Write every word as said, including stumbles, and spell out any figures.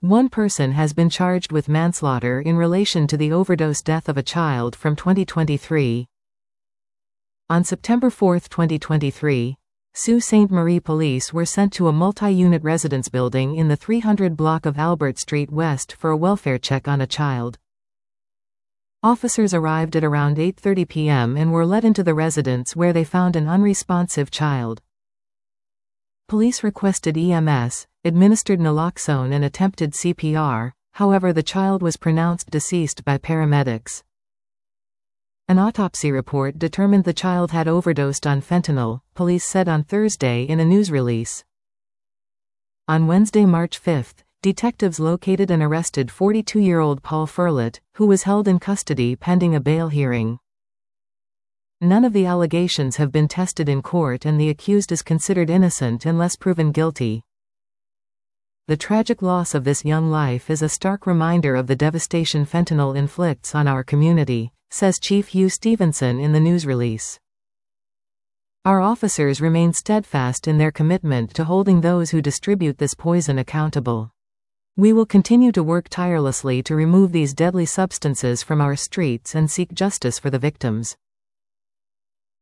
One person has been charged with manslaughter in relation to the overdose death of a child from twenty twenty-three. On September fourth, twenty twenty-three, Sault Ste. Marie police were sent to a multi-unit residence building in the three hundred block of Albert Street West for a welfare check on a child. Officers arrived at around eight thirty p m and were led into the residence where they found an unresponsive child. Police requested E M S, administered naloxone and attempted C P R, however the child was pronounced deceased by paramedics. An autopsy report determined the child had overdosed on fentanyl, police said on Thursday in a news release. On Wednesday, March fifth, detectives located and arrested forty-two-year-old Paul Ferlett, who was held in custody pending a bail hearing. None of the allegations have been tested in court and the accused is considered innocent unless proven guilty. The tragic loss of this young life is a stark reminder of the devastation fentanyl inflicts on our community, says Chief Hugh Stevenson in the news release. Our officers remain steadfast in their commitment to holding those who distribute this poison accountable. We will continue to work tirelessly to remove these deadly substances from our streets and seek justice for the victims.